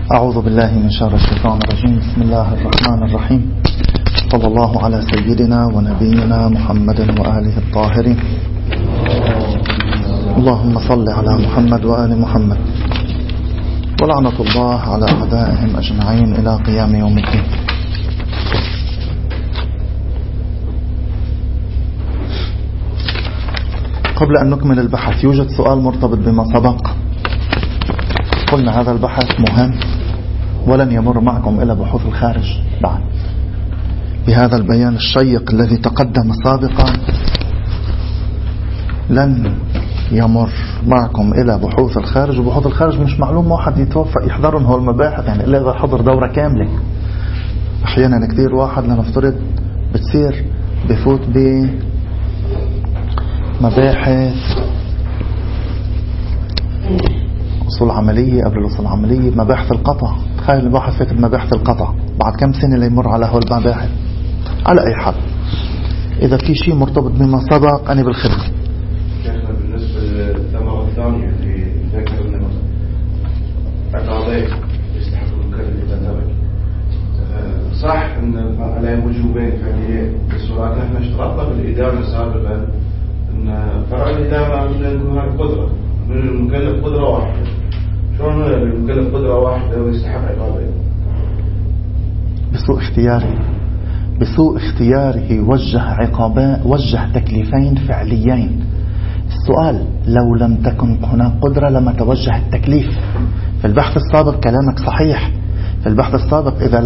أعوذ بالله من شر الشيطان الرجيم. بسم الله الرحمن الرحيم. صلى الله على سيدنا ونبينا محمد وآله الطاهرين. اللهم صل على محمد وآل محمد، ولعنة الله على أعدائهم أجمعين إلى قيام يوم الدين. قبل أن نكمل البحث يوجد سؤال مرتبط بما سبق. قلنا هذا البحث مهم ولن يمر معكم إلى بحوث الخارج بعد. بهذا البيان الشيق الذي تقدم سابقا لن يمر معكم إلى بحوث الخارج، وبحوث الخارج مش معلوم واحد يتوفق يحضرهم هول المباحث، يعني إلا إذا حضر دورة كاملة. أحيانا كتير واحد لنفترض بتصير بفوت بمباحث أصول عملية، قبل الأصول العملية مباحث القطع. تخيل الواحد فات بمباحث القطع بعد كم سنة ليمر على هول المباحث. على أي حال إذا في شيء مرتبط بما سبق أنا بالخدمة. شيخنا بالنسبة للثمرة الثانية اللي ذكرنا القضايا يستحق المكلف إذا ترك، صح أن عليهم وجوبين فعليين، بس ولكن احنا اشترطنا بالإدارة سابقا أن فرع الإدارة أن يكون هناك قدرة من المكلف، قدرة واحدة. شلون المكلف قدرة واحدة ويستحق عقابين؟ بسوء اختياره وجه تكليفين فعليين. السؤال لو لم تكن هناك قدرة لما توجه التكليف. في البحث السابق كلامك صحيح، في البحث السابق إذا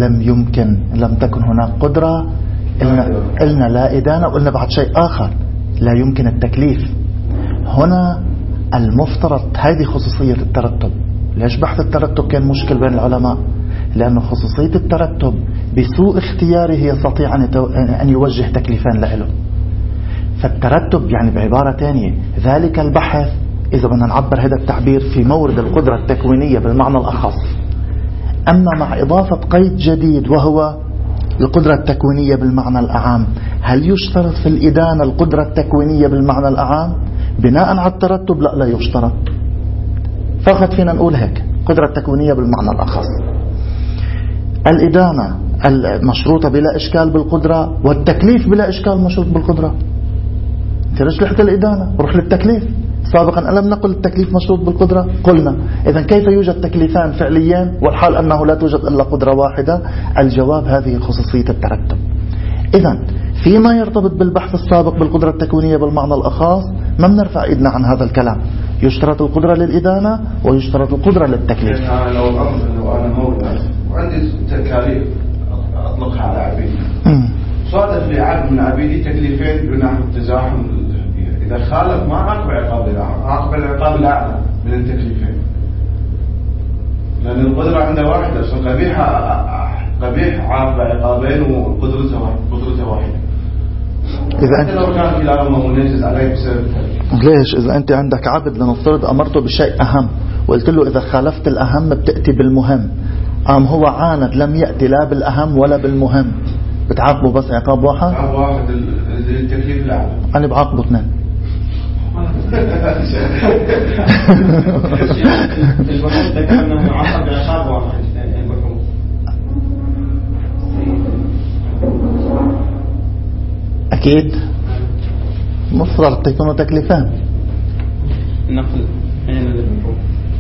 لم تكن هناك قدرة قلنا لا إدانة، وقلنا بعد شيء آخر لا يمكن التكليف. هنا المفترض هذه خصوصية الترتب. ليش بحث الترتب كان مشكل بين العلماء؟ لأن خصوصية الترتب بسوء اختياره يستطيع أن يوجه تكليفان له. فالترتب يعني بعبارة تانية ذلك البحث، إذا بدنا نعبر هذا التعبير، في مورد القدرة التكوينية بالمعنى الأخص. أما مع إضافة قيد جديد وهو القدرة التكوينية بالمعنى الأعام، هل يشترط في الإدانة القدرة التكوينية بالمعنى الأعام بناء على الترتب؟ لا يشترط. فقط فينا نقول هيك قدرة تكوينية بالمعنى الأخص. الإدانة المشروطة بلا إشكال بالقدرة، والتكليف بلا إشكال مشروط بالقدرة. انت ليش رحت الإدانة وروح للتكليف؟ سابقا ألم نقل التكليف مشروط بالقدرة؟ قلنا. إذن كيف يوجد تكليفان فعليان والحال أنه لا توجد إلا قدرة واحدة؟ الجواب هذه خصوصية الترتب. إذن فيما يرتبط بالبحث السابق بالقدرة التكوينية بالمعنى الأخص ما بنرفع إيدنا عن هذا الكلام. يشترط القدرة للإدانة ويشترط القدرة للتكليف. لو أنا مولى وعندي تكاليف أطلقها على عبيدي، صادف لي عبد من عبيدي تكليفين بناء التزاحم، إذا خالف ما عاقب عقاب الأعلى، عاقب العقاب الأعلى من التكليفين، لأن القدرة عنده واحدة. قبيح عاقب عقابين وقدرته واحدة. إذا أنت لو كان كلاهما منجز عليه بسبب ليش؟ إذا أنت عندك عبد لنفترض أمرته بشيء أهم وقلت له إذا خالفت الأهم بتأتي بالمهم، هو عاند لم يأتي لا بالأهم ولا بالمهم، بتعاقبه بس عقاب واحد؟ عقاب واحد التكليف الأعلى. أنا بعاقبه اثنين. البحوث ذكر أنه يعاقب بعقاب واحد. أكيد مفترض تكونوا تكليفان. نقل أين البحوث؟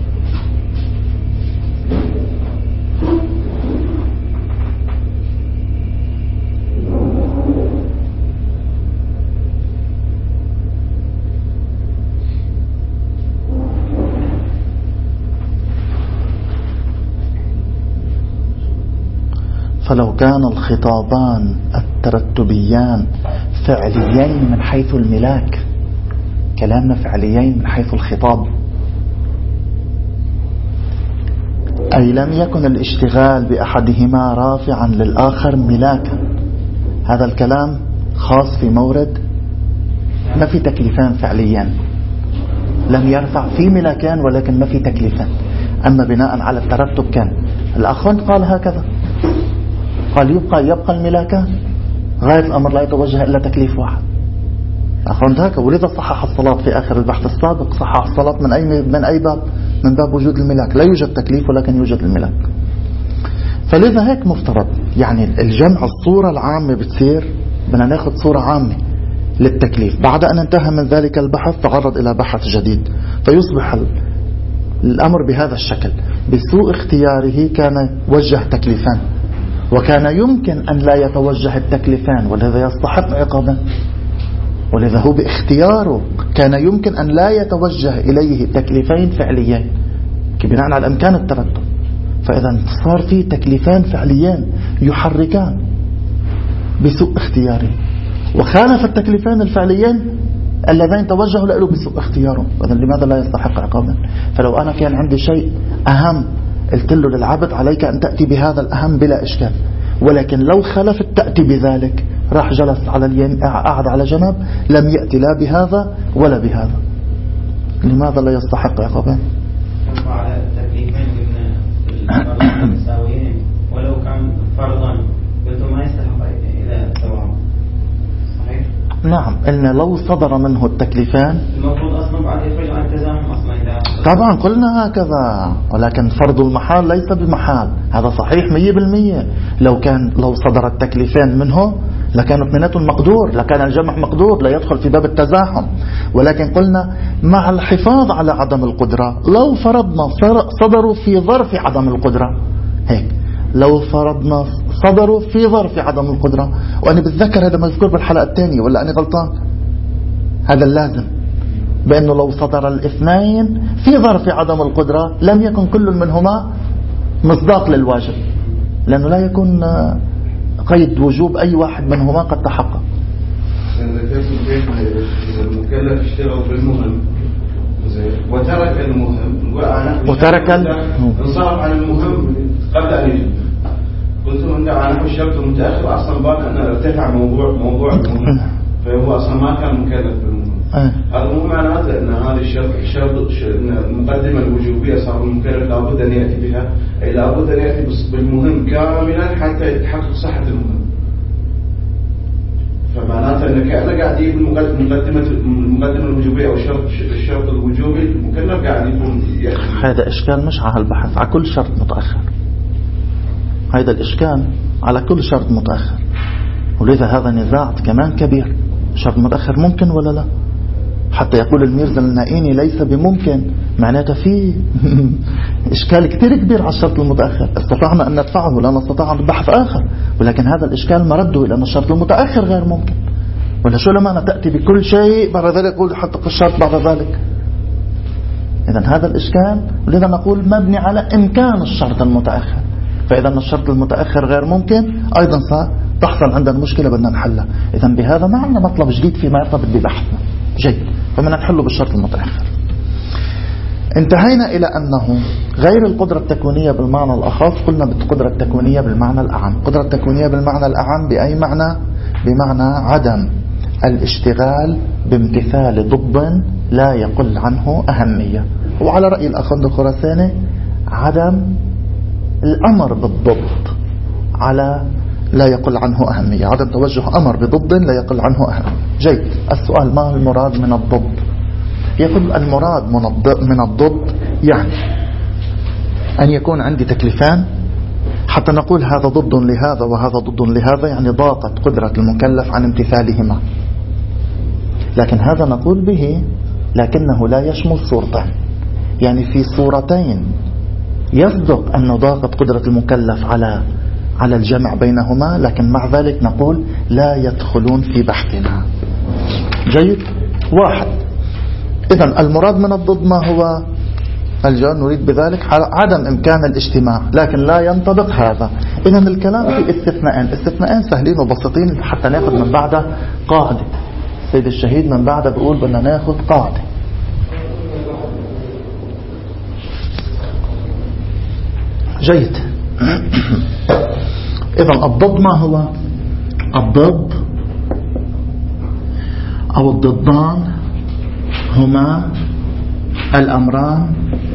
فلو كان الخطابان الترتبيان فعليين من حيث الملاك، كلامنا فعليين من حيث الخطاب، أي لم يكن الاشتغال بأحدهما رافعا للآخر ملاكا. هذا الكلام خاص في مورد ما في تكليفان فعليان، لم يرفع في ملاكان ولكن ما في تكليفان. أما بناء على الترتب كان الأخوان قال هكذا، قال يبقى الملاكان غاية الأمر لا يتوجه إلا تكليف واحد. أخوان هكذا. ولذا صحح الصلاة في آخر البحث السابق، صحح الصلاة من أي باب؟ من باب وجود الملاك. لا يوجد تكليف ولكن يوجد الملاك. فلذا هيك مفترض يعني الجمع الصورة العامة بتصير بدنا ناخذ صورة عامة للتكليف. بعد أن انتهى من ذلك البحث تعرض إلى بحث جديد فيصبح الأمر بهذا الشكل. بسوء اختياره كان وجه تكليفان، وكان يمكن أن لا يتوجه التكليفان ولذا يستحق عقابا، ولذا هو باختياره كان يمكن أن لا يتوجه إليه تكليفين فعليين بناء على الإمكان الترتب. فإذا صار في تكليفان فعليين يحركان بسوء اختياره، وخالف التكليفان الفعليين اللذين توجهوا له بسوء اختياره. إذن لماذا لا يستحق عقابا؟ فلو أنا كان عندي شيء أهم قلت له للعبد عليك أن تأتي بهذا الأهم بلا إشكال، ولكن لو خلفت تأتي بذلك راح جلس على اليمين قعد على جنب لم يأتي لا بهذا ولا بهذا. لماذا لا يستحق عقابا؟ على التكليفين من المساويين ولو كان فرضا قلتم ما يستحق إلى الثواب. صحيح؟ نعم، إن لو صدر منه التكليفان المفروض أصلا بعد يخرج عن التزاحم أصلا إذا طبعا قلنا هكذا، ولكن فرض المحال ليس بمحال. هذا صحيح 100%. لو صدر التكليفان منه لكان اثنيناتهم مقدور، لكان الجمع مقدور لا يدخل في باب التزاحم. ولكن قلنا مع الحفاظ على عدم القدرة، لو فرضنا صدروا في ظرف عدم القدرة، هيك لو فرضنا صدروا في ظرف عدم القدرة، وأنا بتذكر هذا مذكور بالحلقة الثانية ولا أنا غلطان؟ هذا اللازم بأنه لو صدر الاثنين في ظرف عدم القدرة لم يكن كل منهما مصداق للواجب، لأنه لا يكون قيد وجوب أي واحد منهما قد تحقق. المكلف اشتغل بالمهم وترك المهم انصرف عن المهم قبل أن يجب. قلت له أنا الشرط المتأخر أصلا بعد أن ارتفع موضوع المهم، فهو أصلا ما كان مكلف بالمهم. هذا مو معناته أن هذا الشرط أن المقدمة الوجوبية صار المكلف لابد أن يأتي بها، أي لابد أن يأتي بالمهم كاملا حتى يتحقق صحة المهم. فمعناته أنك أنا قاعد يجيب المقدمة الوجوبية أو الشرط الوجوبي المكلف قاعد يكون هذا إشكال مش على البحث على كل شرط متأخر. هذا الإشكال على كل شرط متأخر، ولذا هذا نزاع كمان كبير. شرط متأخر ممكن ولا لا؟ حتى يقول الميرزا النائيني ليس بممكن، معناته فيه إشكال كتير كبير على الشرط المتأخر. استطعنا أن ندفعه لأن استطعنا بحث آخر، ولكن هذا الإشكال مرده إلى أن الشرط المتأخر غير ممكن. ولا شو لما تأتي بكل شيء بعد ذلك يقول حتى الشرط بعد ذلك. إذن هذا الإشكال، ولذا نقول مبني على إمكان الشرط المتأخر. فإذا الشرط المتأخر غير ممكن أيضا تحصل عندنا مشكلة بدنا نحلها. إذن بهذا ما عندنا مطلب جديد فيما يرتبط ببحثنا جيد، فمن نحله بالشرط المتأخر. انتهينا إلى أنه غير القدرة التكوينية بالمعنى الأخص، قلنا بالقدرة التكوينية بالمعنى الأعم. القدرة التكوينية بالمعنى الأعم بأي معنى؟ بمعنى عدم الاشتغال بامتثال ضد لا يقل عنه أهمية، وعلى رأي الأخوند الخراساني عدم الأمر بالضبط على لا يقل عنه أهمية، عدم توجه أمر بضد لا يقل عنه أهمية. جيد. السؤال ما المراد من الضد؟ يقول المراد من الضد يعني أن يكون عندي تكليفان حتى نقول هذا ضد لهذا وهذا ضد لهذا، يعني ضاقت قدرة المكلف عن امتثالهما. لكن هذا نقول به لكنه لا يشمل صورتين، يعني في صورتين يصدق أن ضاقت قدرة المكلف على الجمع بينهما، لكن مع ذلك نقول لا يدخلون في بحثنا. جيد. واحد. إذن المراد من الضد ما هو؟ الجواب نريد بذلك عدم إمكان الاجتماع، لكن لا ينطبق هذا. إذن الكلام في استثناءين سهلين وبسيطين حتى ناخذ من بعد قاعدة. سيد الشهيد من بعد بيقول بدنا ناخذ قاعدة. جيد. إذن الضد ما هو؟ الضد أو الضدان هما الأمران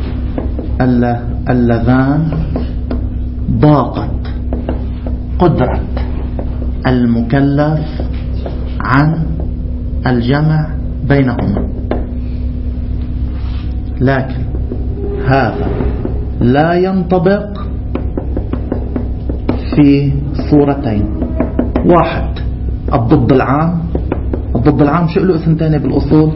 اللذان ضاقت قدرة المكلف عن الجمع بينهما، لكن هذا لا ينطبق في صورتين. واحد الضد العام. الضد العام شو له اسم تاني بالأصول؟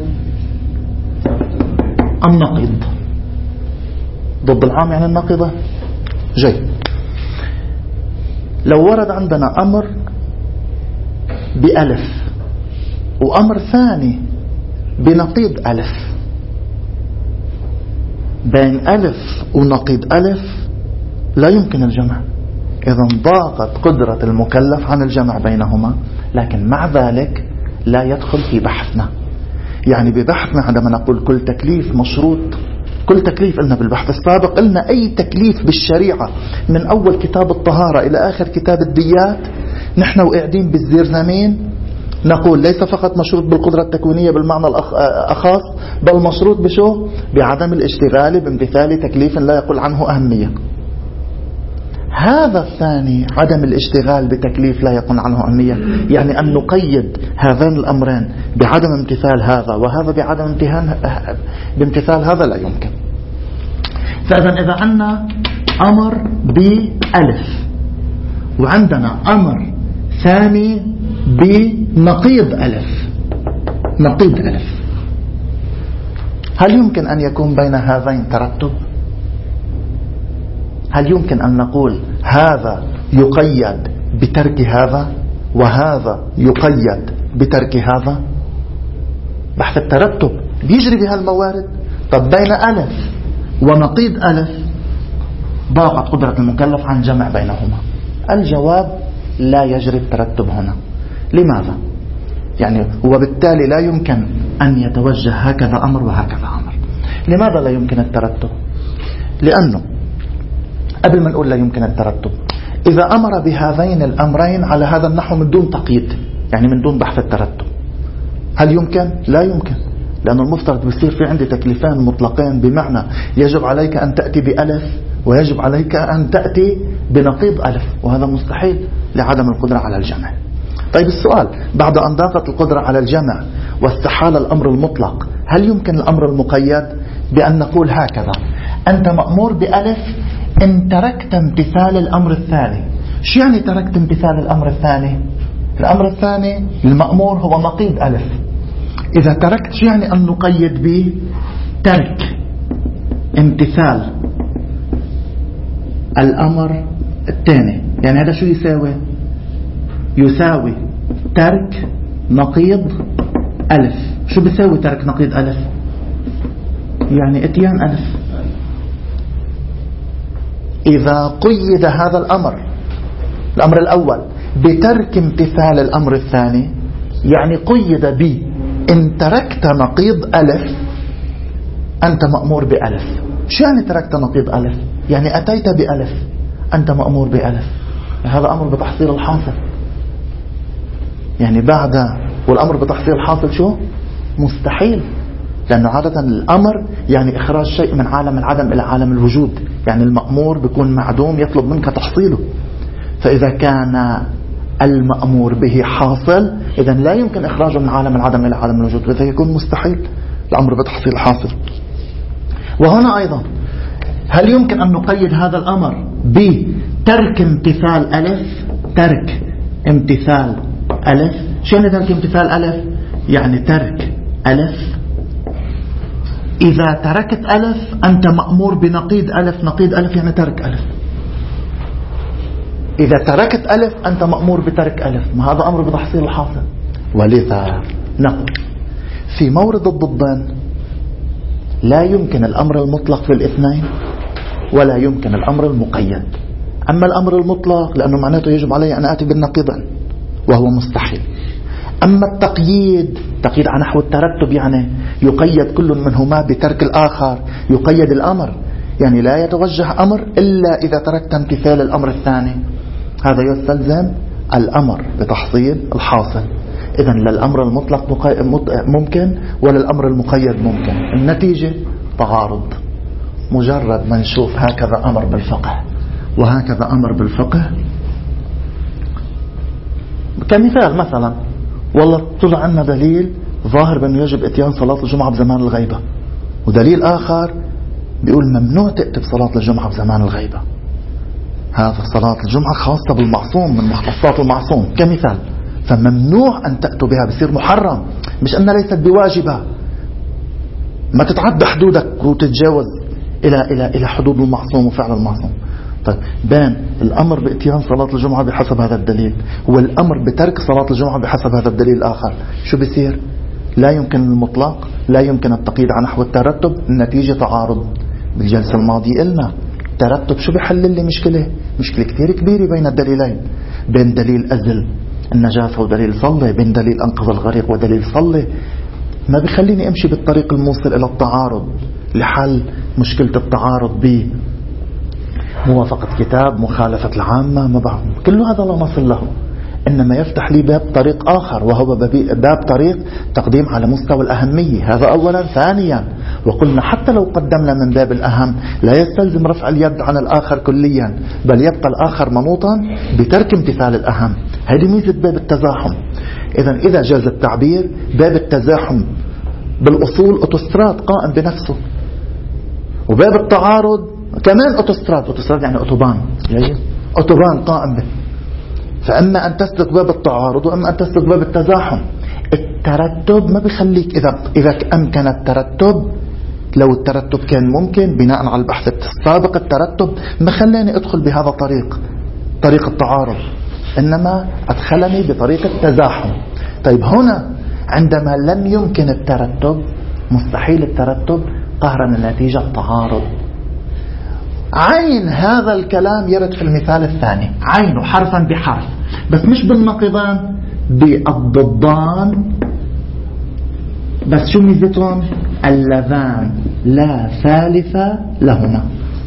النقيض. ضد العام يعني النقيضة. جيد. لو ورد عندنا أمر بألف وأمر ثاني بنقيض ألف، بين ألف ونقيض ألف لا يمكن الجمع، إذن ضاقت قدرة المكلف عن الجمع بينهما، لكن مع ذلك لا يدخل في بحثنا. يعني ببحثنا عندما نقول كل تكليف مشروط، كل تكليف قلنا بالبحث السابق، قلنا أي تكليف بالشريعة من أول كتاب الطهارة إلى آخر كتاب الديات نحن وقاعدين بالزيرزمين نقول ليس فقط مشروط بالقدرة التكوينية بالمعنى الأخاص، بل مشروط بشو؟ بعدم الاشتغال بامتثال تكليف لا يقول عنه أهمية. هذا الثاني عدم الاشتغال بتكليف لا يقول عنه أهمية، يعني أن نقيد هذين الأمرين بعدم امتثال هذا وهذا بعدم بامتثال هذا لا يمكن. فإذا إذا عندنا أمر بألف وعندنا أمر ثاني بنقيض ألف، نقيض ألف، هل يمكن أن يكون بين هذين ترتب؟ هل يمكن أن نقول هذا يقيد بترك هذا وهذا يقيد بترك هذا؟ بحث الترتب بيجري بهالموارد. طب بين ألف ونقيض ألف ضاقت قدرة المكلف عن جمع بينهما. الجواب لا يجري الترتب هنا. لماذا؟ يعني وبالتالي لا يمكن أن يتوجه هكذا أمر وهكذا أمر. لماذا لا يمكن الترتب؟ لأنه قبل ما نقول لا يمكن الترتب، إذا أمر بهذين الأمرين على هذا النحو من دون تقييد، يعني من دون بحث الترتب، هل يمكن؟ لا يمكن، لأن المفترض بيصير في عندي تكليفان مطلقين، بمعنى يجب عليك أن تأتي بألف ويجب عليك أن تأتي بنقيض ألف، وهذا مستحيل لعدم القدرة على الجمع. طيب السؤال، بعد أن ضاقت القدرة على الجمع واستحال الأمر المطلق، هل يمكن الأمر المقيد بأن نقول هكذا: أنت مأمور بألف إن تركت امتثال الأمر الثاني. شو يعني تركت امتثال الأمر الثاني؟ الأمر الثاني المأمور هو نقيض ألف. إذا تركت شو يعني أن نقيد به؟ ترك امتثال الأمر الثاني. يعني هذا شو يساوي؟ يساوي ترك نقيض ألف. شو بيساوي ترك نقيض ألف؟ يعني اتيان ألف. إذا قيد هذا الأمر الأول بترك امتثال الأمر الثاني، يعني قيد ب إن تركت نقيض ألف أنت مأمور بألف. شو يعني تركت نقيض ألف؟ يعني أتيت بألف أنت مأمور بألف. هذا أمر بتحصيل الحاصل، يعني بعد والأمر بتحصيل الحاصل شو؟ مستحيل، لأنه عادة الأمر يعني إخراج شيء من عالم العدم إلى عالم الوجود، يعني المأمور بيكون معدوم يطلب منك تحصيله. فإذا كان المأمور به حاصل إذن لا يمكن إخراجه من عالم العدم إلى عالم الوجود، وإذا يكون مستحيل الأمر بتحصيل الحاصل. وهنا أيضا هل يمكن أن نقيد هذا الأمر بترك امتثال ألف؟ ترك امتثال ألف. شو يعني ترك امتثال ألف؟ يعني ترك ألف. إذا تركت ألف أنت مأمور بنقيض ألف. نقيض ألف يعني ترك ألف. إذا تركت ألف أنت مأمور بترك ألف. ما هذا أمر بتحصيل الحاصل. ولذا نقول في مورد الضدين لا يمكن الأمر المطلق في الاثنين ولا يمكن الأمر المقيد. أما الأمر المطلق لأنه معناته يجب علي أن آتي بالنقيضين وهو مستحيل. أما التقييد، تقييد على نحو الترتب، يعني يقيد كل منهما بترك الآخر. يقيد الأمر يعني لا يتوجه أمر إلا إذا تركت امتثال الأمر الثاني. هذا يستلزم الأمر بتحصيل الحاصل. إذن لا الأمر المطلق ممكن ولا الأمر المقيد ممكن. النتيجة تعارض. مجرد ما نشوف هكذا أمر بالفقه وهكذا أمر بالفقه، كمثال مثلا والله طلع عنا دليل ظاهر بأنه يجب اتيان صلاة الجمعة بزمان الغيبة، ودليل آخر بيقول ممنوع تأتي بصلاة الجمعة بزمان الغيبة. هذا صلاة الجمعة خاصة بالمعصوم من مختصات المعصوم كمثال، فممنوع أن تأتوا بها، بصير محرم، مش أنها ليست بواجبة، ما تتعدى حدودك وتتجاوز إلى حدود المعصوم وفعل المعصوم. طيب بين الأمر بإتيان صلاة الجمعة بحسب هذا الدليل والأمر بترك صلاة الجمعة بحسب هذا الدليل الآخر، شو بيصير؟ لا يمكن المطلق، لا يمكن التقييد على نحو الترتب، النتيجة تعارض. بالجلسة الماضية قلنا ترتب شو بيحل لي مشكلة كثير كبيرة بين الدليلين، بين دليل أزل النجاسة ودليل صلي، بين دليل أنقذ الغريق ودليل صلي، ما بيخليني أمشي بالطريق الموصل إلى التعارض لحل مشكلة التعارض بموافقة كتاب، مخالفة العامة، ما بعرف، كل هذا لا نصل له، إنما يفتح لي باب طريق آخر، وهو باب طريق تقديم على مستوى الأهمية. هذا أولا. ثانيا، وقلنا حتى لو قدمنا من باب الأهم لا يستلزم رفع اليد عن الآخر كليا، بل يبقى الآخر منوطا بترك امتثال الأهم. هذه ميزة باب التزاحم. إذا جاز التعبير، باب التزاحم بالأصول أوتوستراد قائم بنفسه، وباب التعارض كمان أوتوستراد يعني أوتوبان، أوتوبان قائم به. فأما أن تسلك باب التعارض وأما أن تسلك باب التزاحم. الترتب ما بيخليك، إذا أمكن الترتب، لو الترتب كان ممكن بناء على البحث السابق، الترتب ما خلاني أدخل بهذا طريق التعارض، إنما أدخلني بطريق التزاحم. طيب هنا عندما لم يمكن الترتب، مستحيل الترتب، قهرا النتيجة التعارض. عين هذا الكلام يرد في المثال الثاني، عينه حرفا بحرف، بس مش بالنقيضان، بالضدان، بس شو ميزتهم؟ اللذان لا ثالث لهما.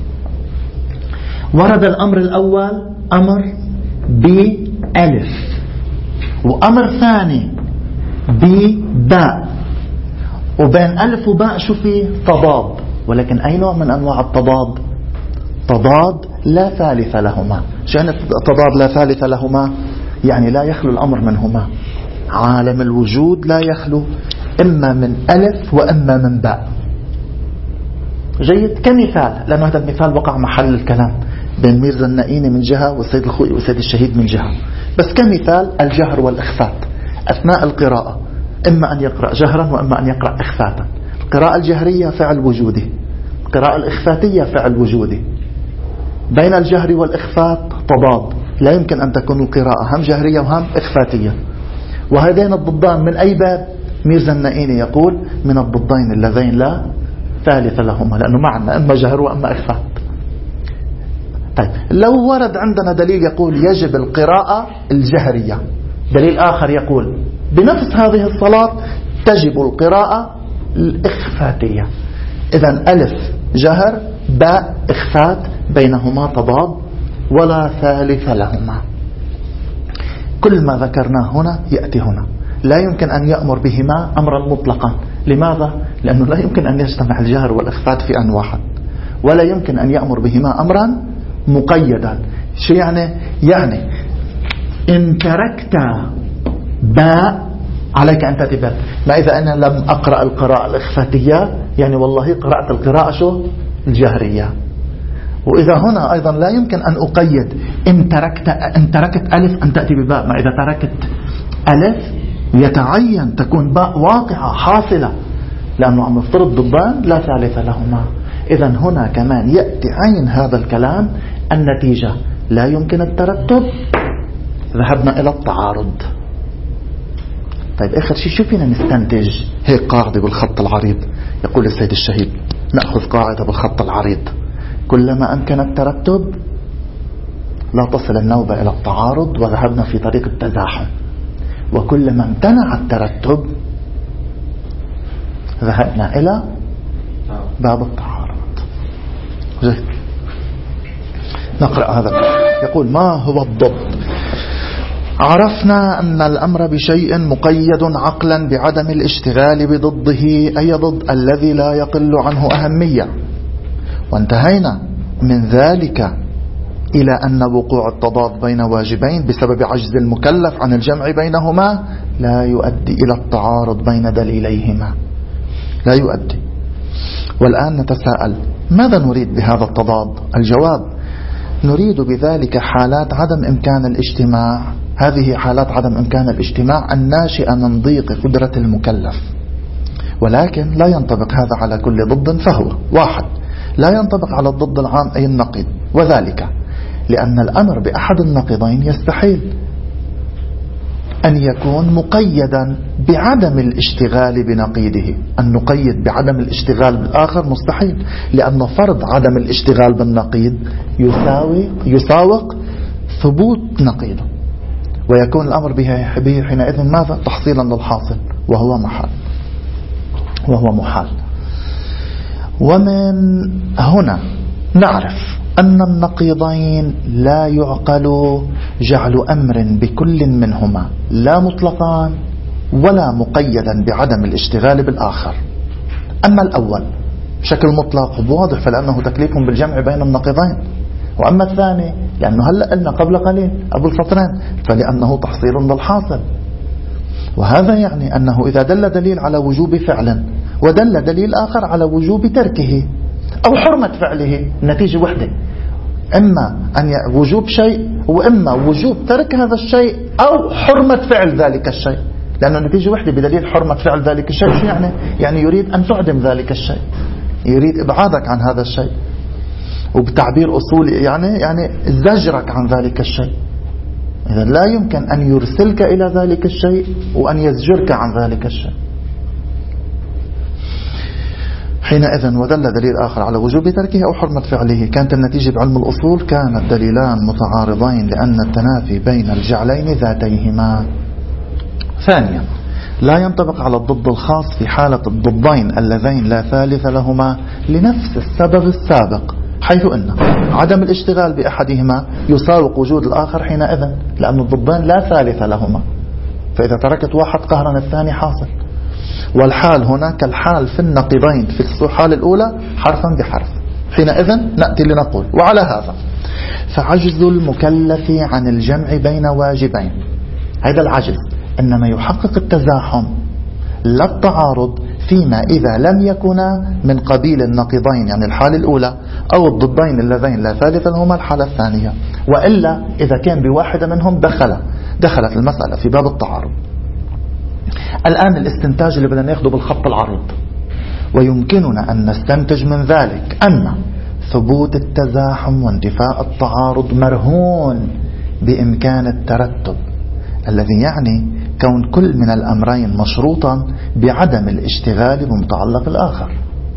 ورد الأمر الأول أمر بألف، وأمر ثاني بباء، وبين ألف وباء شو فيه؟ تضاد. ولكن أي نوع من أنواع التضاد؟ تضاد لا ثالث لهما. شأن التضاد لا ثالث لهما يعني لا يخلو الأمر منهما. عالم الوجود لا يخلو إما من ألف وإما من باء. جيد. كمثال، لأن هذا المثال وقع محل الكلام بين ميرزا النائيني من جهة والسيد الخوئي والسيد الشهيد من جهة. بس كمثال الجهر والإخفات أثناء القراءة، إما أن يقرأ جهرا وإما أن يقرأ إخفاتا. القراءة الجهرية فعل وجودي، القراءة الإخفاتية فعل وجودي. بين الجهر والإخفات تضاد، لا يمكن أن تكون القراءة هم جهرية وهم إخفاتية. وهذين الضدان من أي باب؟ ميرزا النائيني يقول من الضدين اللذين لا ثالث لهما، لأنه معنا إما جهر وإما إخفات. طيب لو ورد عندنا دليل يقول يجب القراءة الجهرية، دليل آخر يقول بنفس هذه الصلاة تجب القراءة الإخفاتية، إذن ألف جهر باء إخفات، بينهما تضاد ولا ثالث لهما. كل ما ذكرناه هنا يأتي هنا، لا يمكن أن يأمر بهما أمرا مطلقا. لماذا؟ لأنه لا يمكن أن يجتمع الجهر والإخفات في آن واحد، ولا يمكن أن يأمر بهما أمرا مقيدا. شو يعني؟ يعني إن تركت باء عليك أن تأتي باء. ما إذا أنا لم أقرأ القراءة الإخفاتية، يعني والله قرأت القراءة شو؟ الجهرية. وإذا هنا أيضا لا يمكن أن أقيد إن تركت ألف أن تأتي بباء. ما إذا تركت ألف يتعين تكون باء واقعة حاصلة، لأنه عم يفترض ضدان لا ثالث لهما. إذا هنا كمان يأتي عين هذا الكلام النتيجة لا يمكن الترتب، ذهبنا إلى التعارض. طيب آخر شيء شو فينا نستنتج؟ هيك قاعدة بالخط العريض، يقول السيد الشهيد نأخذ قاعدة بالخط العريض: كلما أمكن الترتب لا تصل النوبة إلى التعارض وذهبنا في طريق التزاحم، وكلما امتنع الترتب ذهبنا إلى باب التعارض. جيد. نقرأ هذا. يقول: ما هو الضد؟ عرفنا أن الأمر بشيء مقيد عقلا بعدم الاشتغال بضده، أي ضد الذي لا يقل عنه أهمية، وانتهينا من ذلك إلى أن وقوع التضاد بين واجبين بسبب عجز المكلف عن الجمع بينهما لا يؤدي إلى التعارض بين دليليهما، لا يؤدي. والآن نتساءل ماذا نريد بهذا التضاد؟ الجواب: نريد بذلك حالات عدم إمكان الاجتماع. هذه حالات عدم إمكان الاجتماع الناشئة من ضيق قدرة المكلف، ولكن لا ينطبق هذا على كل ضد، فهو: 1. لا ينطبق على الضد العام أي النقيض، وذلك لأن الأمر بأحد النقيضين يستحيل أن يكون مقيدا بعدم الاشتغال بنقيضه. أن نقيد بعدم الاشتغال بالآخر مستحيل، لأن فرض عدم الاشتغال بالنقيض يساوق ثبوت نقيضه، ويكون الأمر به حينئذ ماذا؟ تحصيلا للحاصل، وهو محال. ومن هنا نعرف أن النقيضين لا يعقل جعل أمر بكل منهما لا مطلقا ولا مقيدا بعدم الاشتغال بالآخر. أما الأول بشكل مطلق واضح، فلأنه تكليف بالجمع بين النقيضين. وأما الثاني لأنه هلأ قلنا قبل قليل قبل سطرين فلأنه تحصيل للحاصل. وهذا يعني أنه إذا دل دليل على وجوب فعل ودل دليل آخر على وجوب تركه أو حرمة فعله، النتيجة وحدة: إما أن وجوب شيء وإما وجوب ترك هذا الشيء أو حرمة فعل ذلك الشيء، لأنه النتيجة وحدة بدليل حرمة فعل ذلك الشيء. شو يعني؟ يعني يريد أن تعدم ذلك الشيء، يريد إبعادك عن هذا الشيء، وبتعبير أصولي يعني زجرك عن ذلك الشيء. إذا لا يمكن أن يرسلك إلى ذلك الشيء وأن يزجرك عن ذلك الشيء. حينئذ ودل دليل آخر على وجوب تركه أو حرمة فعله، كانت النتيجة بعلم الأصول كان الدليلان متعارضين لأن التنافي بين الجعلين ذاتيهما. ثانيا، لا ينطبق على الضد الخاص في حالة الضدين اللذين لا ثالث لهما لنفس السبب السابق، حيث أن عدم الاشتغال بأحدهما يساوق وجود الآخر حينئذ، لأن الضدين لا ثالث لهما، فإذا تركت واحد قهرا الثاني حاصل. والحال هنا كالحال في النقيضين في الحالة الأولى حرفا بحرف. حينئذ نأتي لنقول: وعلى هذا فعجز المكلف عن الجمع بين واجبين، هذا العجز إنما يحقق التزاحم لا التعارض فيما إذا لم يكونا من قبيل النقيضين، يعني الحالة الأولى، أو الضدين اللذين لا ثالث لهما الحالة الثانية، وإلا إذا كان بواحدة منهم دخلت المسألة في باب التعارض. الآن الاستنتاج اللي بدنا ناخده بالخط العريض، ويمكننا أن نستنتج من ذلك أن ثبوت التزاحم وانتفاء التعارض مرهون بإمكان الترتب، الذي يعني كون كل من الأمرين مشروطا بعدم الاشتغال بمتعلق الآخر.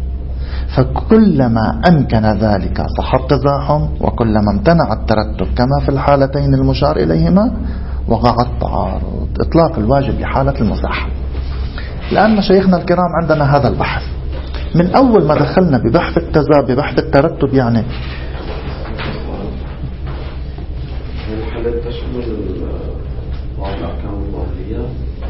فكلما أمكن ذلك صح التزاحم، وكلما امتنع الترتب كما في الحالتين المشار إليهما وقع التعارض. إطلاق الواجب لحالة المزاحم. الآن مشايخنا الكرام عندنا هذا البحث من أول ما دخلنا ببحث الترتب، يعني الحالات تشمل بعض الأحكام الظاهرية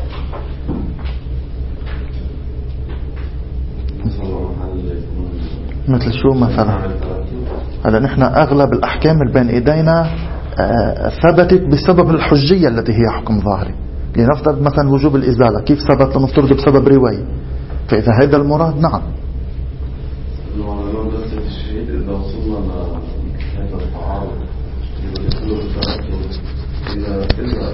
مثل شو مثلا؟ هذا نحن أغلب الأحكام اللي بين إيدينا ثبتت بسبب الحجية التي هي حكم ظاهري. لنفترض مثلا وجوب الإزالة، كيف ثبت؟ لنفترض بسبب رواية. فإذا هذا المراد نعم. إذا وصلنا لهذا التعارض إذا كنا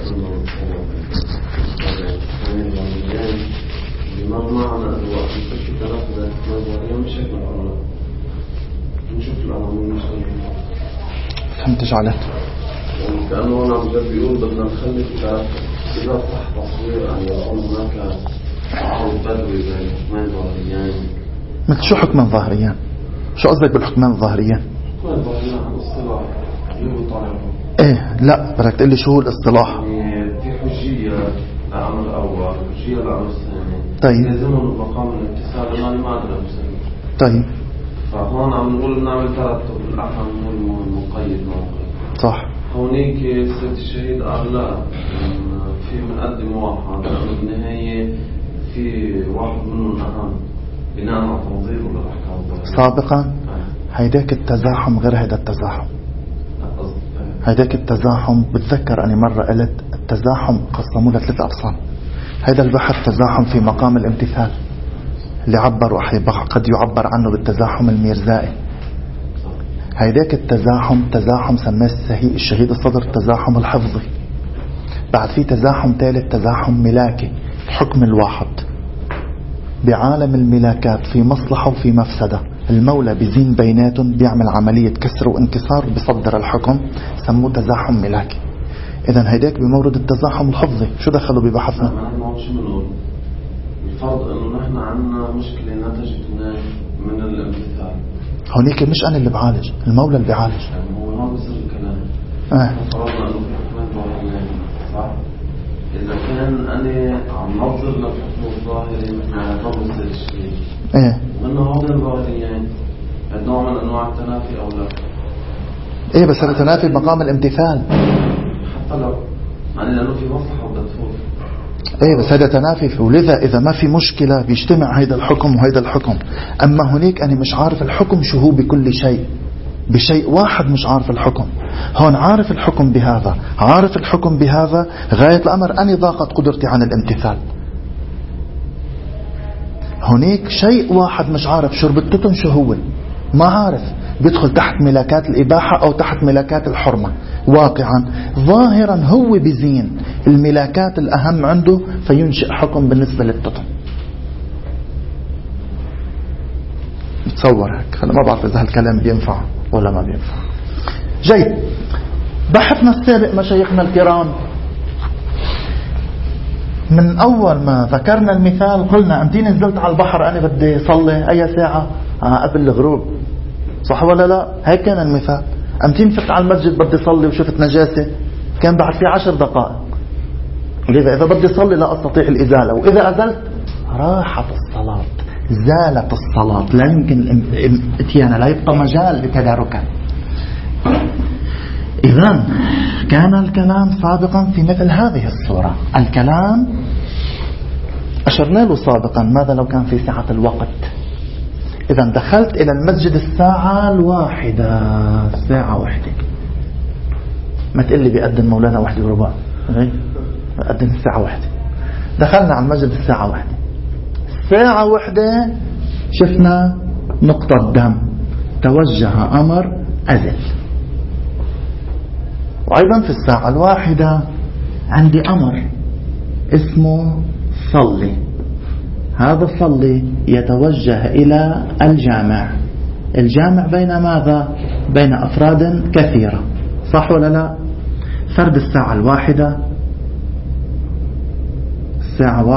ما معنى الوقت في ثلاثة نظرية مش هيك نشوف الأمر مش فهمتش عليك؟ كأنه أنا عم بيقول بدنا نخلي إذا صح تصوير أن يكون هناك تعارض بدوي بين حكمان ظاهريان. مثل شو حكمان ظاهريان؟ شو قصدك بالحكمان الظاهريان؟ حكمان ظاهريان عن اصطلاح ايه لا بدك تقول لي شو هو الاصطلاح؟ يعني في حجية للأمر الأول، حجية للأمر الثاني. طيب يلزمهم مقام الامتثال لما لماذا لا يسلم. طيب فهون عم نقول نعمل ترتب، الأحكام مقيد صح. هونيك السيد الشهيد قال لا، في مقدم واحد بالنهاية في واحد منهم أهم بناء على تنظيره للأحكام سابقا. هيداك التزاحم غير هيدا التزاحم. هيداك التزاحم بتذكر أني مرة قلت التزاحم قسموه لثلاث أقسام. هيدا البحث تزاحم في مقام الامتثال، اللي عبر قد يعبر عنه بالتزاحم الميرزائي. هيداك تزاحم سماه الشهيد الصدر التزاحم الحفظي. بعد في تزاحم ثالث تزاحم ملاكي، الحكم الواحد بعالم الملاكات في مصلحة وفي مفسدة، المولى بزين بيناتهم بيعمل عملية كسر وانكسار بصدر الحكم، سموه تزاحم ملاكي. إذن هيداك بمورد التزاحم الحفظي. شو دخلوا ببحثنا؟ الفرض انه نحن عندنا مشكلة نتجت من الامتثال. هونيك مش أنا اللي بعالج، المولى اللي بيعالج. هو ما بصير الكلام. فرضنا انه في حكمين ظاهرين، صح؟ إذا كان أنا عم نظر للحكم الظاهري مثل ما بصير الشيء. وإنه هذا الظاهريين نوع من أنواع التنافي أو لا؟ بس هذا تنافي بمقام الامتثال. حتى لو يعني لأنه في مصلحة وبدها تفوت. بس هذا تنافي، ولذا إذا ما في مشكلة بيجتمع هيدا الحكم وهيدا الحكم. أما هناك أنا مش عارف الحكم شو هو بكل شيء، بشيء واحد مش عارف الحكم. هون عارف الحكم بهذا، عارف الحكم بهذا، غاية الأمر أني ضاقت قدرتي عن الامتثال. هناك شيء واحد مش عارف شربتتن شو هو، ما عارف، بيدخل تحت ملاكات الإباحة أو تحت ملاكات الحرمة. واقعا ظاهرا هو بزين الملاكات الأهم عنده فينشئ حكم بالنسبة للتتن. تصور هيك. أنا ما بعرف إذا هالكلام بينفع ولا ما بينفع. جيد. بحثنا السابق مشايخنا الكرام من أول ما ذكرنا المثال قلنا أنتي نزلت على البحر أنا بدي صلي أي ساعة قبل الغروب، صح ولا لا؟ هيك كان المثال. أنتي نفت على المسجد بدي صلي وشفت نجاسة، كان بعد في 10 دقائق. ولذا إذا بدي صلي لا أستطيع الإزالة، وإذا أزلت راحت الصلاة، زالت الصلاة، لا يمكن اتيانا، لا يبقى مجال لتداركها. إذن كان الكلام سابقا في مثل هذه الصورة. الكلام أشرنا له سابقا ماذا لو كان في ساعة الوقت. إذن دخلت إلى المسجد الساعة 1، ساعة 1. ما تقول لي بيقدم مولانا 1:15، بيقدم الساعة 1. دخلنا على المسجد الساعة 1، ساعة 1 شفنا نقطة دم، توجه أمر أزل. وأيضا في الساعة 1 عندي أمر اسمه صلي. هذا الصلي يتوجه إلى الجامع. الجامع بين ماذا؟ بين أفراد كثيرة، صح ولا لا؟ فرد الساعة 1، الساعة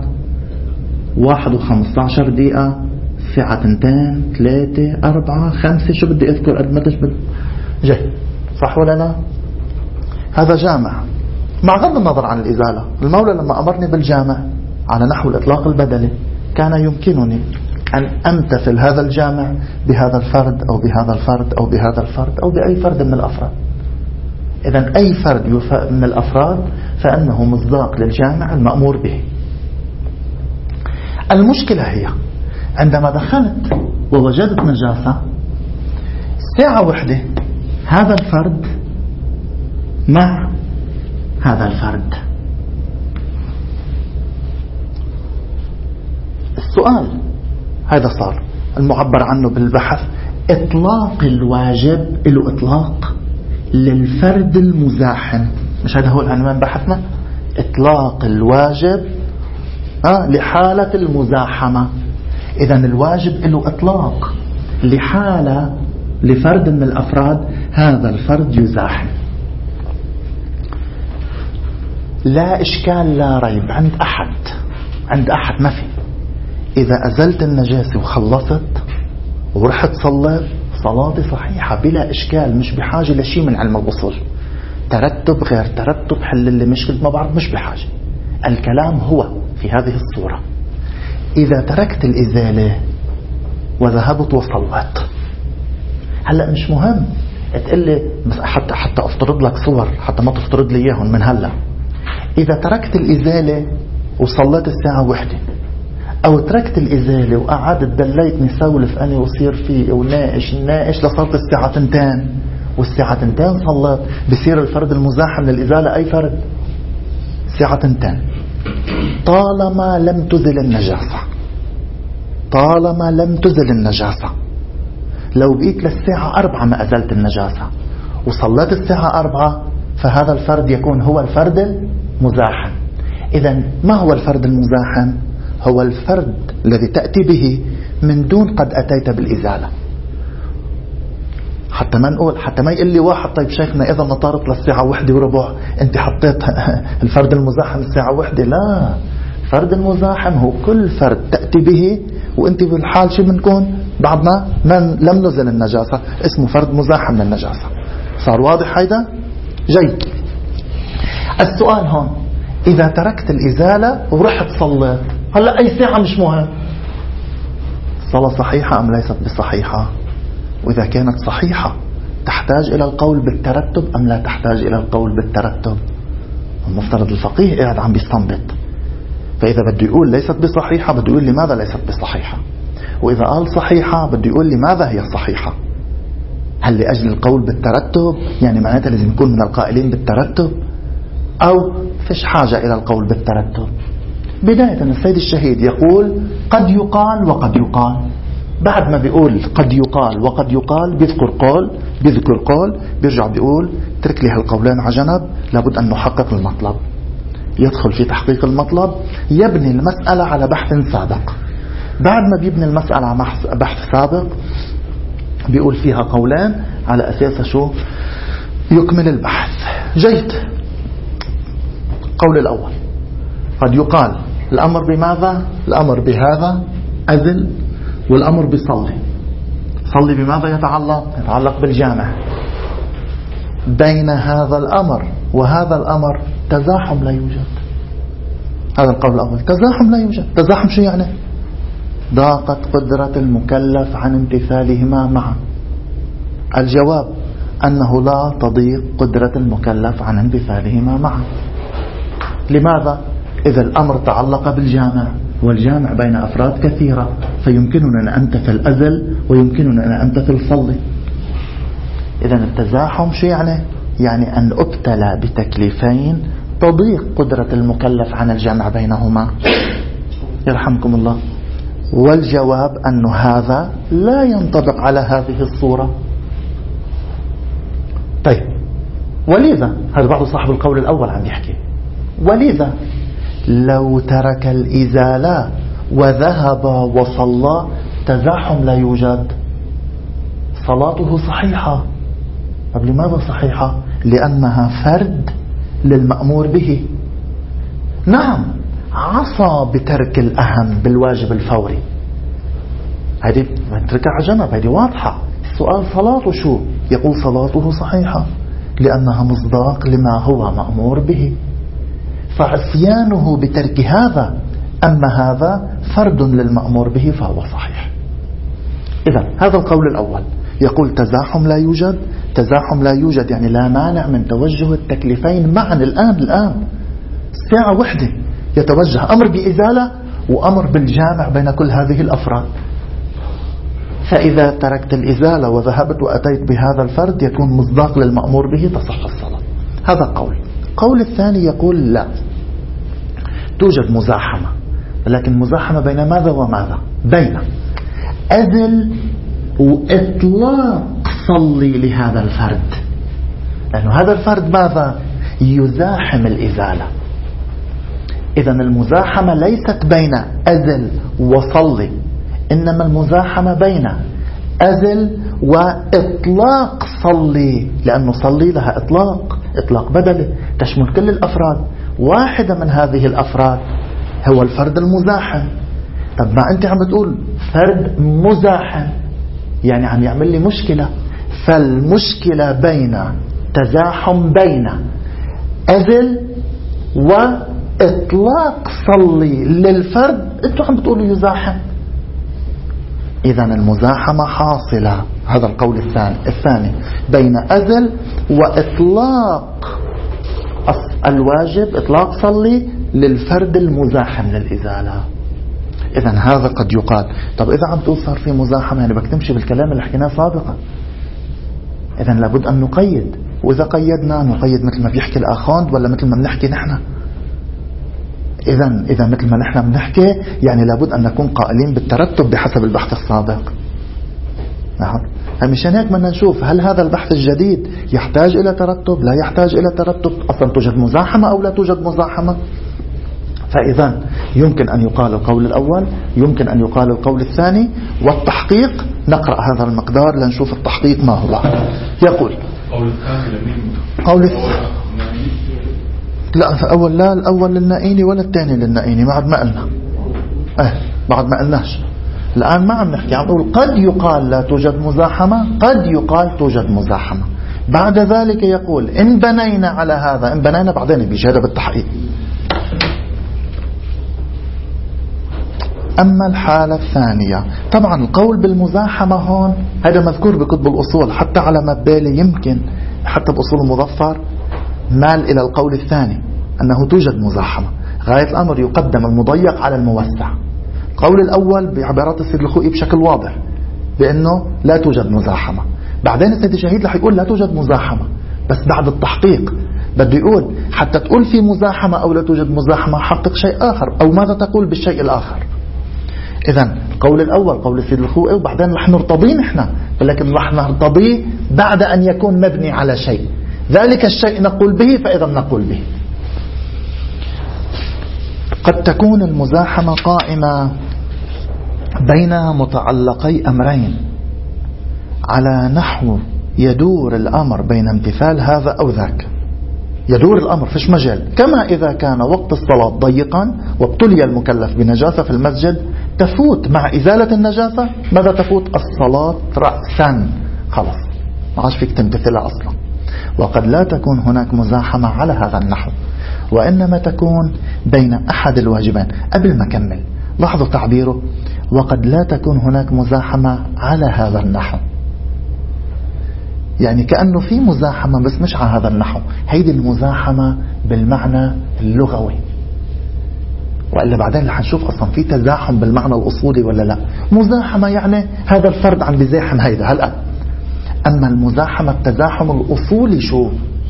1:15 دقيقة، الساعة 2، 3، 4، 5، شو بدي أذكر قد ما تشبه جاي، صح ولا لا؟ هذا جامع مع غض النظر عن الإزالة. المولى لما أمرني بالجامع على نحو الإطلاق البدلي كان يمكنني أن أمتثل هذا الجامع بهذا الفرد أو بهذا الفرد أو بهذا الفرد أو بأي فرد من الأفراد. إذن أي فرد من الأفراد فإنه مصداق للجامع المأمور به. المشكلة هي عندما دخلت ووجدت نجاسة الساعة 1، هذا الفرد مع هذا الفرد. السؤال هذا صار المعبر عنه بالبحث إطلاق الواجب له إطلاق للفرد المزاحم. مش هذا هو العنوان بحثنا؟ إطلاق الواجب لحالة المزاحمة. إذن الواجب له إطلاق لحالة لفرد من الأفراد، هذا الفرد يزاحم. لا إشكال لا ريب عند أحد ما في. إذا أزلت النجاسة وخلصت ورحت صليت صلاتي صحيحة بلا إشكال، مش بحاجة لشيء من علم الوصول، ترتب غير ترتب حل اللي مشكلة ما بعرف، مش بحاجة. الكلام هو في هذه الصورة: إذا تركت الإزالة وذهبت وصلت، هلأ مش مهم تقول لي بس حتى أفترض لك صور حتى ما تفترض لي إياهم من هلأ. إذا تركت الإزالة وصليت الساعة 1، أو تركت الإزالة وقعدت دليتني سولف أنا وصير فيه وناقش لصارت الساعة 2، والساعة 2 صليت، بصير الفرد المزاحم للإزالة أي فرد؟ الساعة 2 طالما لم تزل النجاسة، طالما لم تزل النجاسة. لو بقيت للساعة 4 ما أزلت النجاسة وصلت الساعة 4 فهذا الفرد يكون هو الفرد المزاحم. إذن ما هو الفرد المزاحم؟ هو الفرد الذي تأتي به من دون قد أتيت بالإزالة. حتى ما يقول لي واحد طيب شيخنا إذا نطرت للساعة 1:15 أنت حطيت الفرد المزاحم الساعة 1. لا، الفرد المزاحم هو كل فرد تأتي به وأنت بالحال شو بنكون بعدنا لم نزل النجاسة، اسمه فرد مزاحم للنجاسة. صار واضح هيدا؟ جيد. السؤال هون إذا تركت الإزالة ورحت صليت، هلأ أي ساعة مش مهم، الصلاة صحيحة أم ليست بصحيحة؟ وإذا كانت صحيحة تحتاج إلى القول بالترتب أم لا تحتاج إلى القول بالترتب؟ المفترض الفقيه قاعد عم بيستنبط، فإذا بده يقول ليست بصحيحة بده يقول لماذا ليست بصحيحة، وإذا قال صحيحة بده يقول لماذا هي صحيحة. هل لأجل القول بالترتب يعني معناتها لازم يكون من القائلين بالترتب، أو فيش حاجة إلى القول بالترتب؟ بداية السيد الشهيد يقول قد يقال وقد يقال. بعد ما بيقول قد يقال وقد يقال بيذكر قول بيرجع بيقول ترك لي هالقولين على جنب، لابد أن نحقق المطلب. يدخل في تحقيق المطلب، يبني المسألة على بحث سابق. بعد ما بيبني المسألة على بحث سابق بيقول فيها قولين على أساس شو يكمل البحث. جيد. قول الأول قد يقال الأمر بماذا؟ الأمر بهذا أذل، والأمر بصلي. صلي بماذا يتعلق بالجامع. بين هذا الأمر وهذا الأمر تزاحم لا يوجد. هذا القول الأول، تزاحم لا يوجد. تزاحم شو يعني؟ ضاقت قدرة المكلف عن امتثالهما معا. الجواب أنه لا تضيق قدرة المكلف عن امتثالهما معا. لماذا؟ إذا الأمر تعلق بالجامع، والجامع بين أفراد كثيرة، فيمكننا أن أمتثل أزل ويمكننا أن أمتثل صلي. إذا التزاحم شو يعني؟ يعني أن أبتلى بتكليفين تضيق قدرة المكلف عن الجمع بينهما. يرحمكم الله. والجواب أن هذا لا ينطبق على هذه الصورة. طيب، ولذا هذا بعض صاحب القول الأول عم يحكي، ولذا لو ترك الإزالة وذهب وصلى تزاحم لا يوجد، صلاته صحيحة. طب لماذا صحيحة؟ لأنها فرد للمأمور به. نعم، عصى بترك الأهم بالواجب الفوري، هذه نتركها على جنب، هذه واضحة. السؤال صلاته شو؟ يقول صلاته صحيحة لأنها مصداق لما هو مأمور به، فعصيانه بترك هذا، أما هذا فرد للمأمور به فهو صحيح. إذا هذا القول الأول يقول تزاحم لا يوجد. تزاحم لا يوجد يعني لا مانع من توجه التكليفين معا الآن الساعة 1 يتوجه أمر بإزالة وأمر بالجامع بين كل هذه الأفراد. فإذا تركت الإزالة وذهبت وأتيت بهذا الفرد يكون مصداق للمأمور به، تصح الصلاة. هذا قول. قول الثاني يقول لا، توجد مزاحمة، لكن مزاحمة بين ماذا وماذا؟ بين أذل وإطلاق صلي لهذا الفرد، لأنه هذا الفرد ماذا؟ يزاحم الإزالة. إذن المزاحمة ليست بين أذل وصلي، إنما المزاحمة بين أذل وإطلاق صلي، لأنه صلي لها إطلاق بدلي تشمل كل الأفراد. واحدة من هذه الأفراد هو الفرد المزاحم. طب ما أنت عم بتقول فرد مزاحم يعني عم يعمل لي مشكلة، فالمشكلة بين تزاحم بين أذل وإطلاق صلي للفرد، أنتوا عم بتقولوا يزاحم. إذن المزاحمة حاصلة، هذا القول الثاني بين أذل وإطلاق الواجب، إطلاق صلي للفرد المزاحم للإزالة. إذن هذا قد يقال. طب إذا عم تقول صار في مزاحمة يعني بدك تمشي بالكلام اللي حكيناه سابقا، إذن لابد أن نقيد. وإذا قيدنا نقيد مثل ما بيحكي الآخوند ولا مثل ما بنحكي نحن؟ إذا مثل ما نحن بنحكي يعني لابد أن نكون قائلين بالترتب بحسب البحث السابق. نعم. مشان هيك بدنا نشوف هل هذا البحث الجديد يحتاج إلى ترتب، لا يحتاج إلى ترتب، أصلا توجد مزاحمة أو لا توجد مزاحمة. فإذا يمكن أن يقال القول الأول، يمكن أن يقال القول الثاني، والتحقيق نقرأ هذا المقدار لنشوف التحقيق ما هو. يقول قول لا فأول لا الأول للنائيني ولا الثاني للنائيني، بعد ما قلنا بعد ما قلناش الآن ما عم نحكي، عم نقول قد يقال لا توجد مزاحمة، قد يقال توجد مزاحمة. بعد ذلك يقول إن بنينا على هذا، إن بنينا بعدين بيجي هذا بالتحقيق. أما الحالة الثانية، طبعا القول بالمزاحمة هون هذا مذكور بكتب الأصول، حتى على مبالي يمكن حتى بأصول المظفر مال إلى القول الثاني أنه توجد مزاحمة. غاية الأمر يقدم المضيق على الموسع. القول الأول بعبارات السيد الخوئي بشكل واضح بأنه لا توجد مزاحمة، بعدين السيد الشهيد رح يقول لا توجد مزاحمة، بس بعد التحقيق بده يقول حتى تقول في مزاحمة أو لا توجد مزاحمة حقق شيء آخر، أو ماذا تقول بالشيء الآخر. إذن القول الأول قول السيد الخوئي، وبعدين رح نرتضيه نحن، ولكن رح نرتضيه بعد أن يكون مبني على شيء، ذلك الشيء نقول به، فإذا نقول به. قد تكون المزاحمة قائمة بين متعلقي أمرين على نحو يدور الأمر بين امتثال هذا أو ذاك. يدور الأمر فيش مجال، كما إذا كان وقت الصلاة ضيقا وابتلي المكلف بنجاسة في المسجد، تفوت مع إزالة النجاسة ماذا تفوت؟ الصلاة رأسا، خلاص ما عادش فيك تمتثلها أصلا. وقد لا تكون هناك مزاحمة على هذا النحو، وإنما تكون بين أحد الواجبين. قبل ما أكمل لاحظوا تعبيره وقد لا تكون هناك مزاحمة على هذا النحو، يعني كأنه في مزاحمة بس مش على هذا النحو. هيدي المزاحمة بالمعنى اللغوي، وإلا بعدين رح نشوف أصلا في تزاحم بالمعنى الأصولي ولا لا. مزاحمة يعني هذا الفرد عم بيزاحم هيدا هلأ، أما المزاحمة التزاحم الأصولي شو؟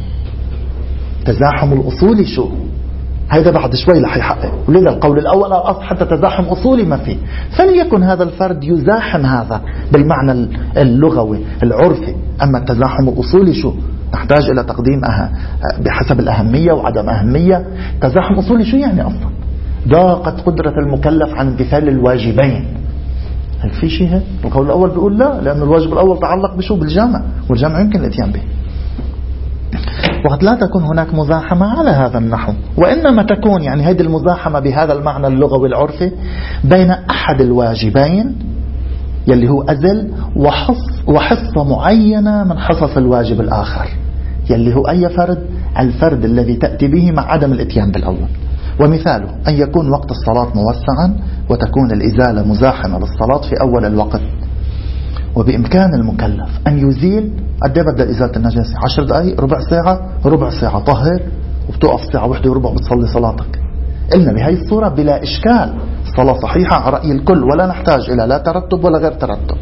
تزاحم الأصولي شو؟ هذا بعد شوي رح يحقق. ولذا القول الأول الأصل حتى تزاحم أصولي ما فيه، فليكن هذا الفرد يزاحم هذا بالمعنى اللغوي العرفي. أما التزاحم الأصولي شو؟ نحتاج إلى تقديم بحسب الأهمية وعدم أهمية. تزاحم أصولي شو يعني أصلا؟ ضاقت قدرة المكلف عن امتثال الواجبين. هل في شيء هيك؟ القول الأول بيقول لا، لأن الواجب الأول تعلق بشو؟ بالجامع، والجامع يمكن الاتيان به. وقد لا تكون هناك مزاحمة على هذا النحو، وإنما تكون يعني هذه المزاحمة بهذا المعنى اللغوي العرفي بين أحد الواجبين يلي هو أزل وحصة معينة من حصص الواجب الآخر يلي هو أي فرد؟ الفرد الذي تأتي به مع عدم الاتيان بالأول. ومثاله أن يكون وقت الصلاة موسعا وتكون الإزالة مزاحمة للصلاة في أول الوقت، وبإمكان المكلف أن يزيل قد ايه بدأ إزالة النجاسة؟ 10 دقائق، ربع ساعة طهر، وبتوقف ساعة 1:15 بتصلي صلاتك. قلنا بهذه الصورة بلا إشكال الصلاة صحيحة على رأي الكل، ولا نحتاج إلى لا ترتب ولا غير ترتب.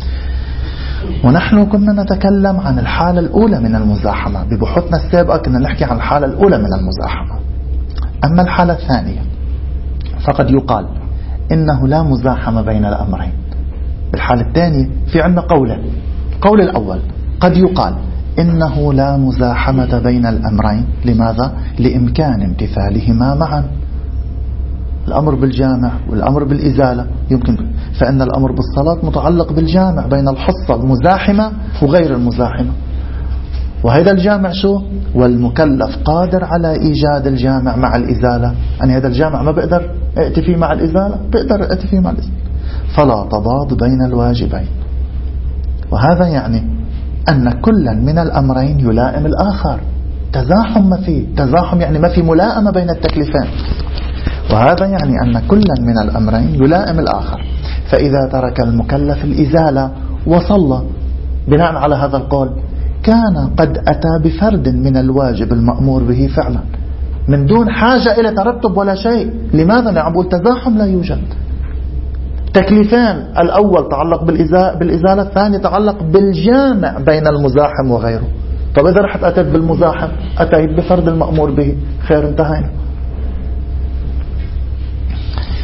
ونحن كنا نتكلم عن الحالة الأولى من المزاحمة ببحوثنا السابقة، كنا نحكي عن الحالة الأولى من المزاحمة. أما الحالة الثانية فقد يقال إنه لا مزاحمة بين الأمرين. بالحالة الثانية في عندنا قولين. القول الأول قد يقال إنه لا مزاحمة بين الأمرين. لماذا؟ لإمكان امتثالهما معا، الأمر بالجامع والأمر بالإزالة يمكن، فإن الأمر بالصلاة متعلق بالجامع بين الحصة المزاحمة وغير المزاحمة، وهذا الجامع شو؟ والمكلف قادر على إيجاد الجامع مع الإزالة. يعني هذا الجامع ما بقدر ائتي فيه مع الإزالة، بقدر ائتي فيه مع الإزالة. فلا تضاد بين الواجبين. وهذا يعني أن كلا من الأمرين يلائم الآخر. تزاحم ما فيه، تزاحم يعني ما في ملائمة بين التكليفين. وهذا يعني أن كلا من الأمرين يلائم الآخر. فإذا ترك المكلف الإزالة وصلى بناء على هذا القول كان قد أتى بفرد من الواجب المأمور به فعلا من دون حاجة إلى ترتب ولا شيء. لماذا؟ أنا عم بقول تزاحم لا يوجد. تكليفين، الأول تعلق بالإزالة، الثاني تعلق بالجامع بين المزاحم وغيره. طب إذا رحت أتيت بالمزاحم أتيت بفرد المأمور به، خير انتهينا.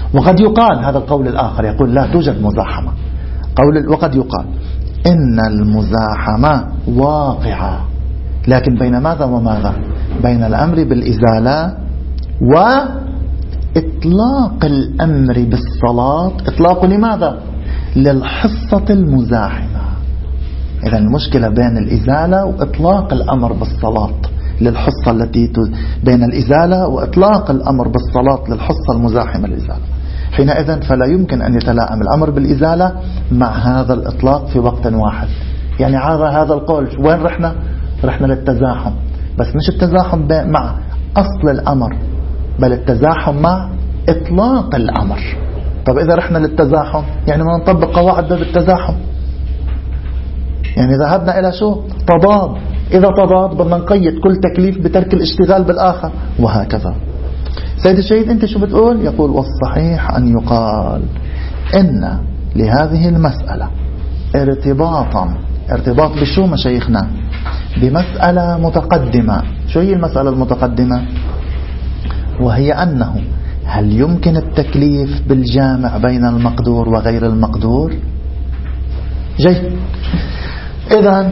وقد يقال هذا القول الآخر يقول لا توجد مزاحمة. وقد يقال إن المزاحمة واقعة، لكن بين ماذا وماذا؟ بين الأمر بالإزالة وإطلاق الأمر بالصلاة. إطلاق لماذا؟ للحصة المزاحمة. إذن المشكلة بين الإزالة وإطلاق الأمر بالصلاة للحصة التي بين الإزالة وإطلاق الأمر بالصلاة للحصة المزاحمة للإزالة. حينئذ فلا يمكن أن يتلائم الأمر بالإزالة مع هذا الإطلاق في وقت واحد. يعني هذا القول وين رحنا للتزاحم، بس مش التزاحم مع أصل الأمر، بل التزاحم مع إطلاق الأمر. طب إذا رحنا للتزاحم يعني ما نطبق قواعد بالتزاحم، يعني ذهبنا إلى شو؟ تضاد. إذا تضاد بدنا نقيد كل تكليف بترك الاشتغال بالآخر، وهكذا. سيد الشهيد أنت شو بتقول؟ يقول والصحيح أن يقال إن لهذه المسألة ارتباط بشو مشايخنا؟ بمسألة متقدمة. شو هي المسألة المتقدمة؟ وهي أنه هل يمكن التكليف بالجامع بين المقدور وغير المقدور؟ جيد. إذن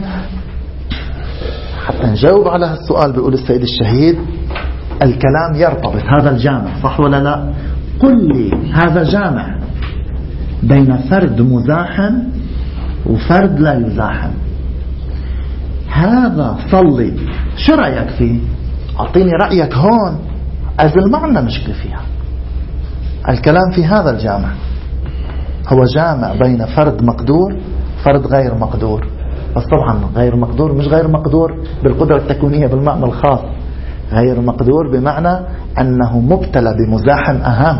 حتى نجاوب على هالسؤال بيقول السيد الشهيد الكلام يرتبط. هذا الجامع صح ولا لا؟ قل لي هذا جامع بين فرد مزاحم وفرد لا يزاحم. هذا صلي شو رأيك فيه؟ أعطيني رأيك هون. أزل ما عندنا مشكلة فيها. الكلام في هذا الجامع هو جامع بين فرد مقدور فرد غير مقدور. بس طبعا غير مقدور مش غير مقدور بالقدرة التكوينية بالمعنى الخاص، غير مقدور بمعنى أنه مبتلى بمزاحم أهم،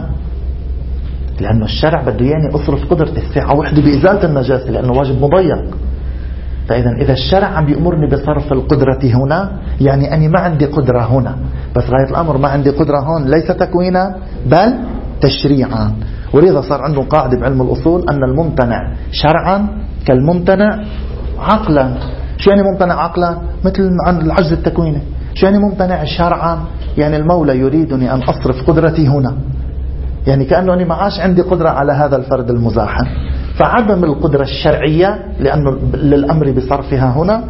لأنه الشرع بده يعني أصرف قدرتي الساعة وحده بإزالة النجاسة لأنه واجب مضيق. فإذا إذا الشرع عم بيأمرني بصرف القدرة هنا يعني أني ما عندي قدرة هنا، بس غاية الأمر ما عندي قدرة هون ليس تكوينا بل تشريعا. ولذا صار عندهم قاعدة بعلم الأصول أن الممتنع شرعا كالممتنع عقلا. شو يعني ممتنع عقلا؟ مثل عن العجز التكويني. شو يعني ممتنع شرعا؟ يعني المولى يريدني أن أصرف قدرتي هنا، يعني كأنه أنا ما عاش عندي قدرة على هذا الفرد المزاحم، فعدم القدرة الشرعية لأنه للأمر بصرفها هنا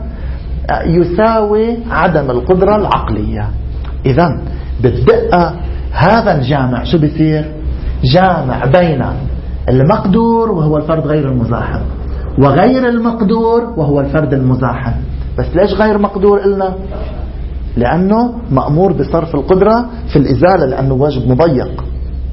يساوي عدم القدرة العقلية. إذن بالدقة هذا الجامع شو بيصير؟ جامع بين المقدور وهو الفرد غير المزاحم وغير المقدور وهو الفرد المزاحم. بس ليش غير مقدور قلنا؟ لأنه مأمور بصرف القدرة في الإزالة لأنه واجب مضيق.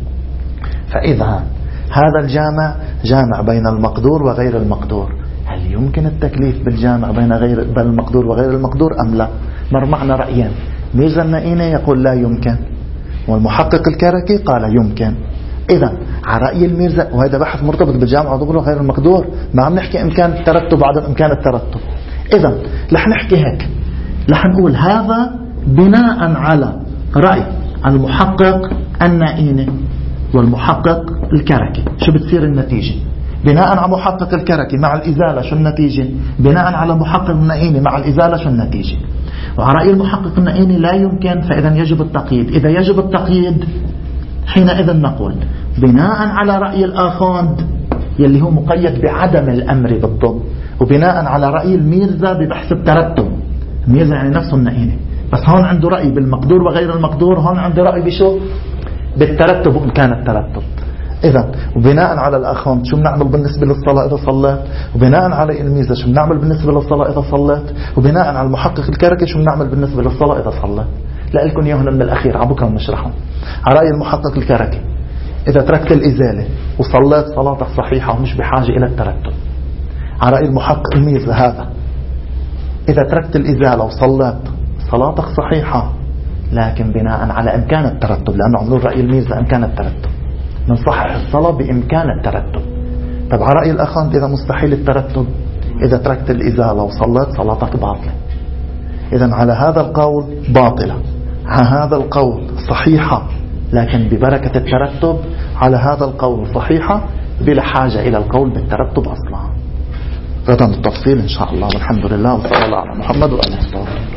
فإذا هذا الجامع جامع بين المقدور وغير المقدور. هل يمكن التكليف بالجامع بين المقدور وغير المقدور أم لا؟ مر معنا رأيين. ميرزا النائيني يقول لا يمكن، والمحقق الكركي قال يمكن. إذا على رأي الميرزا، وهذا بحث مرتبط بالجامع وغير المقدور، ما عم نحكي إمكان الترتب عدم إمكان الترتب. إذا رح نحكي هيك، رح نقول هذا بناء على رأي المحقق النائيني والمحقق الكركي. شو بتصير النتيجة؟ بناء على محقق الكركي مع الإزالة شو النتيجة؟ بناء على محقق النائيني مع الإزالة شو النتيجة؟ وعلى رأي المحقق النائيني لا يمكن، فإذا يجب التقييد. إذا يجب التقييد حينئذ نقول بناء على رأي الآخوند يلي هو مقيد بعدم الأمر بالضبط، وبناء على رأي الميرزا ببحث الترتب. الميرزا يعني نفسه النائيني، بس هون عنده رأي بالمقدور وغير المقدور، هون عنده رأي بشو؟ بالترتب وإمكان الترتب. إذا وبناء على الأخوان شو بنعمل بالنسبة للصلاة إذا صليت، وبناء على الميزة شو بنعمل بالنسبة للصلاة إذا صليت، وبناء على المحقق الكركي شو بنعمل بالنسبة للصلاة إذا صليت. لا لكم يهون من الأخير عبكرا نشرحهم. على رأي المحقق الكركي إذا تركت الإزالة وصليت صلاتك صحيحة ومش بحاجة إلى الترتب. على رأي المحقق الميزة هذا إذا تركت الإزالة وصليت صلاتك صحيحة لكن بناء على إمكان الترتب، لأنه عملوا رأي الميزة إمكان الترتب، نصحح الصلاة بإمكان الترتب. طب على رأي الأخوان إذا مستحيل الترتب، إذا تركت الإزالة وصلت صلاتك باطلة. إذا على هذا القول باطلة، على هذا القول صحيحة لكن ببركة الترتب، على هذا القول صحيحة بلا حاجة إلى القول بالترتب أصلا. غدا التفصيل إن شاء الله، والحمد لله وصلى الله على محمد وآله وصحبه.